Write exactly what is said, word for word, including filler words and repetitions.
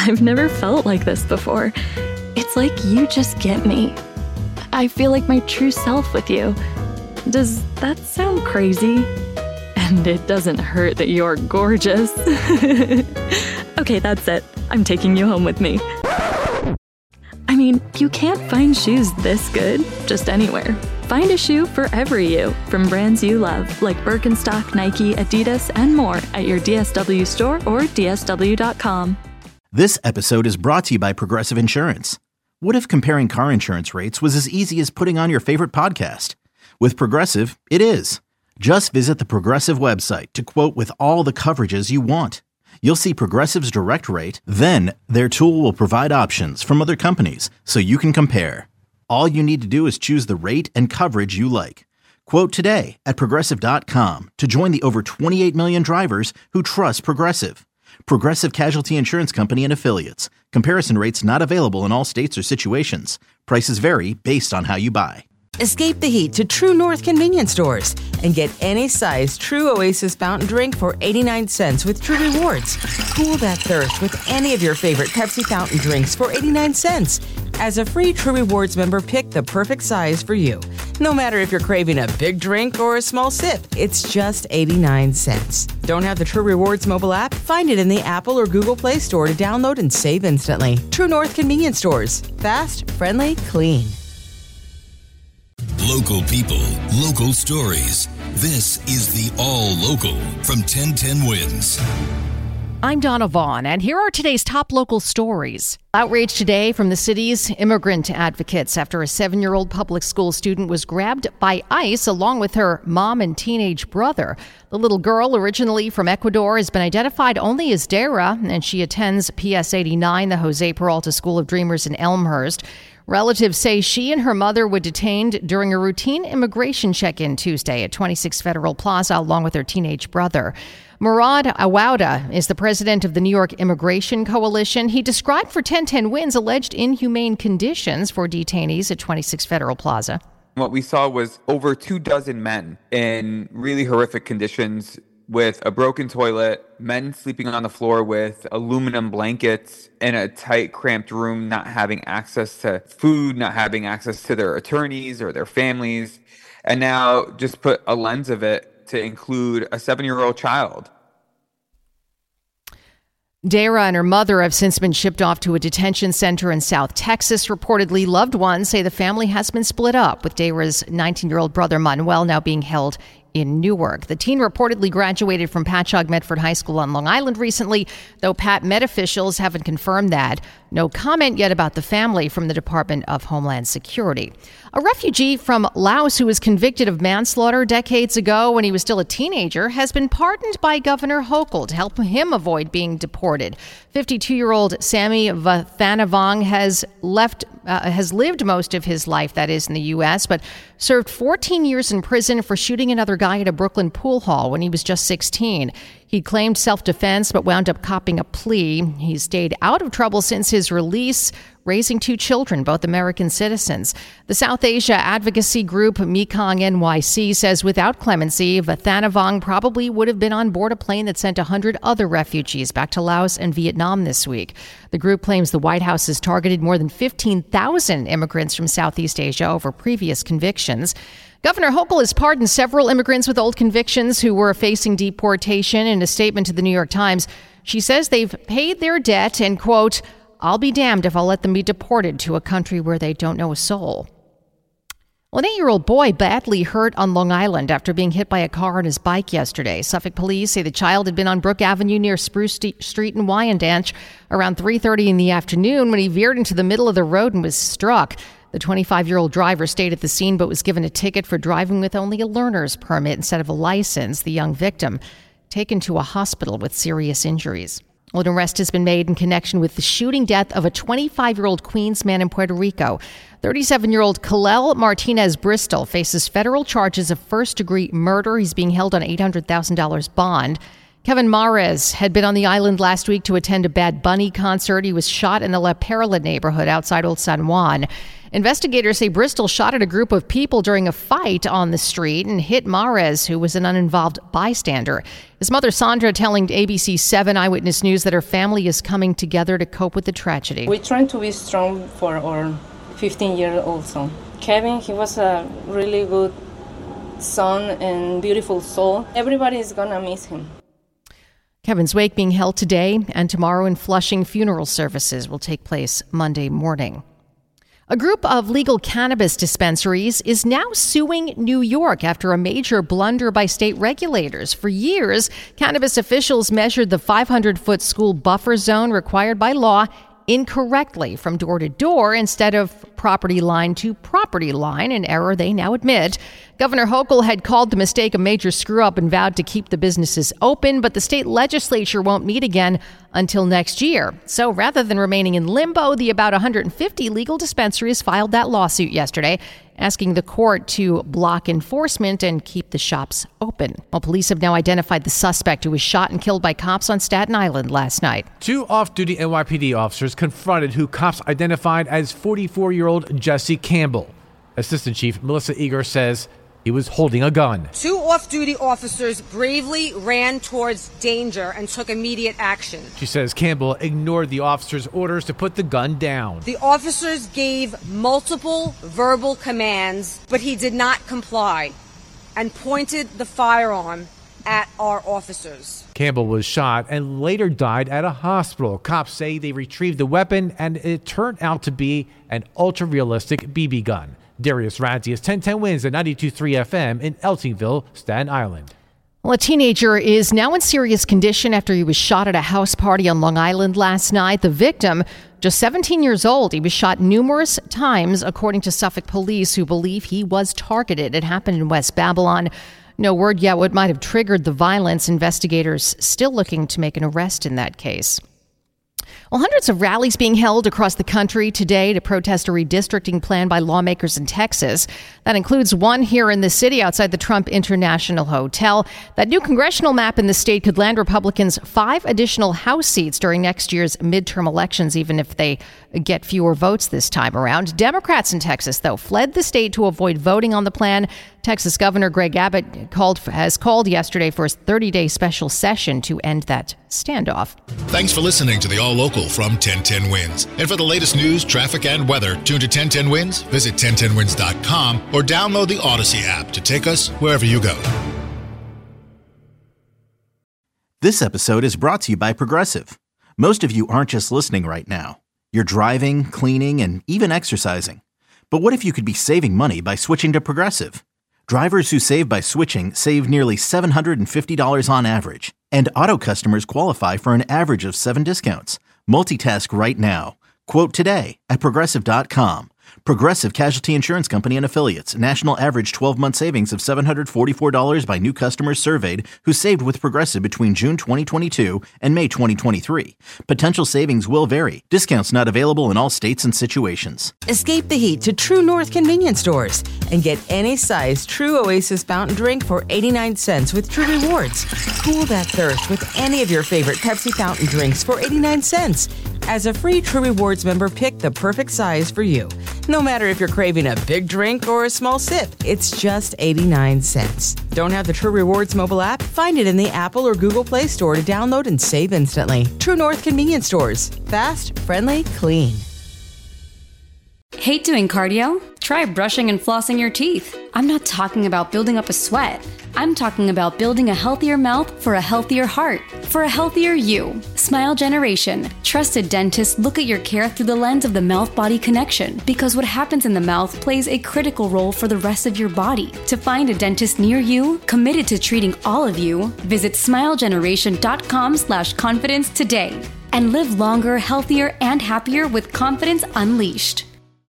I've never felt like this before. It's like you just get me. I feel like my true self with you. Does that sound crazy? And it doesn't hurt that you're gorgeous. Okay, that's it. I'm taking you home with me. I mean, you can't find shoes this good just anywhere. Find a shoe for every you from brands you love, like Birkenstock, Nike, Adidas, and more at your D S W store or D S W dot com. This episode is brought to you by Progressive Insurance. What if comparing car insurance rates was as easy as putting on your favorite podcast? With Progressive, it is. Just visit the Progressive website to quote with all the coverages you want. You'll see Progressive's direct rate, then their tool will provide options from other companies so you can compare. All you need to do is choose the rate and coverage you like. Quote today at Progressive dot com to join the over twenty-eight million drivers who trust Progressive. Progressive Casualty Insurance Company and Affiliates. Comparison rates not available in all states or situations. Prices vary based on how you buy. Escape the heat to True North convenience stores and get any size True Oasis fountain drink for eighty-nine cents with True Rewards. Cool that thirst with any of your favorite Pepsi fountain drinks for eighty-nine cents. As a free True Rewards member, pick the perfect size for you. No matter if you're craving a big drink or a small sip, it's just eighty-nine cents. Don't have the True Rewards mobile app? Find it in the Apple or Google Play Store to download and save instantly. True North convenience stores. Fast, friendly, clean. Local people, local stories. This is the All Local from ten ten Wins. I'm Donna Vaughn, and here are today's top local stories. Outrage today from the city's immigrant advocates after a seven-year-old public school student was grabbed by ICE along with her mom and teenage brother. The little girl, originally from Ecuador, has been identified only as Dara, and she attends P S eighty-nine, the Jose Peralta School of Dreamers in Elmhurst. Relatives say she and her mother were detained during a routine immigration check-in Tuesday at twenty-six Federal Plaza along with her teenage brother. Murad Awauda is the president of the New York Immigration Coalition. He described for ten ten Wins alleged inhumane conditions for detainees at twenty-six Federal Plaza. What we saw was over two dozen men in really horrific conditions with a broken toilet, men sleeping on the floor with aluminum blankets in a tight, cramped room, not having access to food, not having access to their attorneys or their families, and now just put a lens of it to include a seven-year-old child. Dara and her mother have since been shipped off to a detention center in South Texas. Reportedly, loved ones say the family has been split up, with Dara's nineteen-year-old brother Manuel now being held in Newark. The teen reportedly graduated from Patchogue Medford High School on Long Island recently, though Pat Med officials haven't confirmed that. No comment yet about the family from the Department of Homeland Security. A refugee from Laos who was convicted of manslaughter decades ago when he was still a teenager has been pardoned by Governor Hochul to help him avoid being deported. fifty-two-year-old Sammy Vathanavong has left, uh, has lived most of his life, that is, in the U S, but served fourteen years in prison for shooting another guy at a Brooklyn pool hall when he was just sixteen. He claimed self-defense but wound up copping a plea. He's stayed out of trouble since his release, raising two children, both American citizens. The South Asia advocacy group Mekong N Y C says without clemency, Vathanavong probably would have been on board a plane that sent one hundred other refugees back to Laos and Vietnam this week. The group claims the White House has targeted more than fifteen thousand immigrants from Southeast Asia over previous convictions. Governor Hochul has pardoned several immigrants with old convictions who were facing deportation. In a statement to the New York Times, she says they've paid their debt and, quote, I'll be damned if I'll let them be deported to a country where they don't know a soul. Well, an eight-year-old boy badly hurt on Long Island after being hit by a car on his bike yesterday. Suffolk police say the child had been on Brook Avenue near Spruce Street in Wyandanch around three thirty in the afternoon when he veered into the middle of the road and was struck. The twenty-five-year-old driver stayed at the scene but was given a ticket for driving with only a learner's permit instead of a license. The young victim taken to a hospital with serious injuries. Well, an arrest has been made in connection with the shooting death of a twenty-five-year-old Queens man in Puerto Rico. thirty-seven-year-old Kalel Martinez Bristol faces federal charges of first-degree murder. He's being held on eight hundred thousand dollars bond. Kevin Mares had been on the island last week to attend a Bad Bunny concert. He was shot in the La Perla neighborhood outside Old San Juan. Investigators say Bristol shot at a group of people during a fight on the street and hit Mares, who was an uninvolved bystander. His mother, Sandra, telling A B C seven Eyewitness News that her family is coming together to cope with the tragedy. We're trying to be strong for our fifteen-year-old son. Kevin, he was a really good son and beautiful soul. Everybody is going to miss him. Kevin's wake being held today and tomorrow in Flushing. Funeral services will take place Monday morning. A group of legal cannabis dispensaries is now suing New York after a major blunder by state regulators. For years, cannabis officials measured the five hundred foot school buffer zone required by law incorrectly from door to door instead of property line to property line, an error they now admit. Governor Hochul had called the mistake a major screw-up and vowed to keep the businesses open, but the state legislature won't meet again until next year. So rather than remaining in limbo, the about one hundred fifty legal dispensaries filed that lawsuit yesterday, asking the court to block enforcement and keep the shops open. Well, police have now identified the suspect who was shot and killed by cops on Staten Island last night. Two off-duty N Y P D officers confronted who cops identified as forty-four-year-old Jesse Campbell. Assistant Chief Melissa Eager says he was holding a gun. Two off-duty officers bravely ran towards danger and took immediate action. She says Campbell ignored the officers' orders to put the gun down. The officers gave multiple verbal commands, but he did not comply and pointed the firearm at our officers. Campbell was shot and later died at a hospital. Cops say they retrieved the weapon and it turned out to be an ultra-realistic B B gun. Darius Radzi is ten ten Wins at ninety-two point three F M in Eltingville, Staten Island. Well, a teenager is now in serious condition after he was shot at a house party on Long Island last night. The victim, just seventeen years old, he was shot numerous times, according to Suffolk police, who believe he was targeted. It happened in West Babylon. No word yet what might have triggered the violence. Investigators still looking to make an arrest in that case. Well, hundreds of rallies being held across the country today to protest a redistricting plan by lawmakers in Texas. That includes one here in the city outside the Trump International Hotel. That new congressional map in the state could land Republicans five additional House seats during next year's midterm elections, even if they get fewer votes this time around. Democrats in Texas, though, fled the state to avoid voting on the plan. Texas Governor Greg Abbott called has called yesterday for a thirty-day special session to end that standoff. Thanks for listening to the All Local from ten ten Wins. And for the latest news, traffic, and weather, tune to ten ten Wins, visit ten ten wins dot com, or download the Odyssey app to take us wherever you go. This episode is brought to you by Progressive. Most of you aren't just listening right now. You're driving, cleaning, and even exercising. But what if you could be saving money by switching to Progressive? Drivers who save by switching save nearly seven hundred fifty dollars on average. And auto customers qualify for an average of seven discounts. Multitask right now. Quote today at Progressive dot com. Progressive Casualty Insurance Company and Affiliates. National average twelve-month savings of seven hundred forty-four dollars by new customers surveyed who saved with Progressive between June twenty twenty-two and May twenty twenty-three. Potential savings will vary. Discounts not available in all states and situations. Escape the heat to True North convenience stores and get any size True Oasis fountain drink for eighty-nine cents with True Rewards. Cool that thirst with any of your favorite Pepsi fountain drinks for eighty-nine cents. As a free True Rewards member, pick the perfect size for you. No matter if you're craving a big drink or a small sip, it's just eighty-nine cents. Don't have the True Rewards mobile app? Find it in the Apple or Google Play Store to download and save instantly. True North convenience stores. Fast, friendly, clean. Hate doing cardio? Try brushing and flossing your teeth. I'm not talking about building up a sweat. I'm talking about building a healthier mouth for a healthier heart, for a healthier you. Smile Generation. Trusted dentists look at your care through the lens of the mouth-body connection, because what happens in the mouth plays a critical role for the rest of your body. To find a dentist near you, committed to treating all of you, visit smile generation dot com slash confidence today and live longer, healthier, and happier with confidence unleashed.